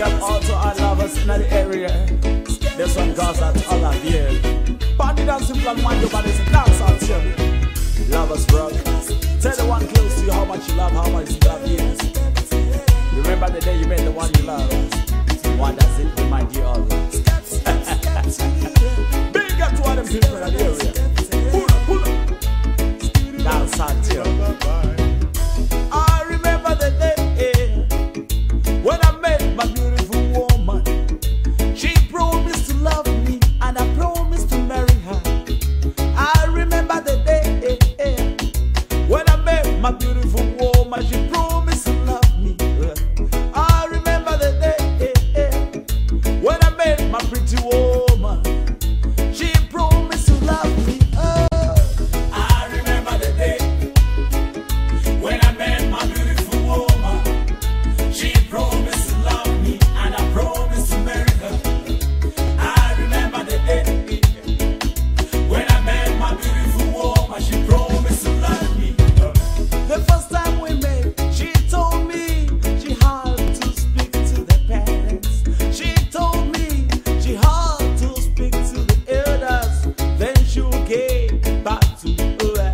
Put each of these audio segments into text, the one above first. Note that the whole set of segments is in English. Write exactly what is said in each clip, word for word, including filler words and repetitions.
up all to our lovers in the area. This one goes out to all of you. Party dance simple and mind your bodies and dance out here. Lovers rock. Tell the one close to you how much you love, how much you love you. Remember the day you met the one you love. Why does it remind you of? Big up to all them people in the area. Pull up, pull up. Dance out here. I remember the day when I met my beautiful woman. She promised to love me and I promised to marry her. I remember the day when I met my beautiful woman. She promised to love me. I remember the day when I met my pretty woman. She promised to love me. Oh. I remember the day when I met my beautiful woman. She promised to love me and I promised to marry her. I remember the day when I met my beautiful woman. She promised to love me. The first time we met, she told me she had to speak to the parents. She told me she had to speak to the elders. Then she get back to her.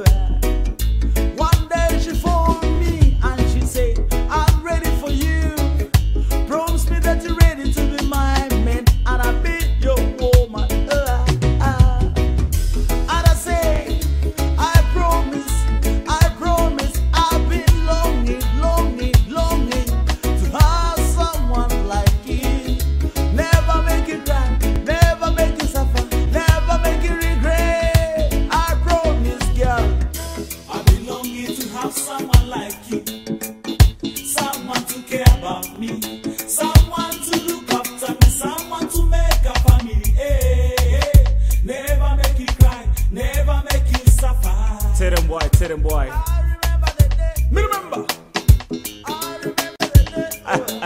One day she phoned me and she said, I'm ready for you. Promise me that you're ready to be my man and I'll be your woman. Uh, uh. And I say, I promise, I promise, I've been longing, longing, longing to have someone like you. Never make you cry, never make you suffer, never make you regret. I promise, girl. I've been longing to have someone like you. Someone to care about me. Someone to look after me. Someone to make a family. Hey, hey. Never make you cry, never make you suffer. Tell them boy, tell them boy. I remember the day. Me remember. I remember the day.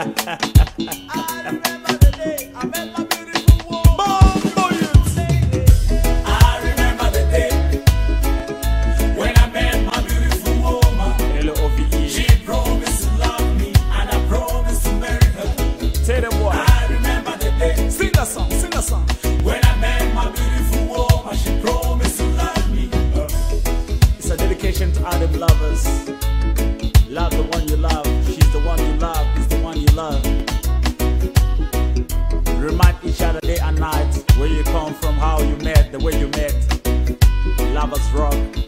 I remember the day I met my beautiful woman. I remember the day when I met my beautiful woman. L O V E. She promised to love me and I promised to marry her. Tell them boy. I remember the day. Sing a song, sing a song. When I met my beautiful woman, she promised to love me. It's a dedication to all them lovers. Love the one you love. She's the one you love. He's the one you love. Remind each other day and night where you come from, how you met, the way you met. Lovers rock.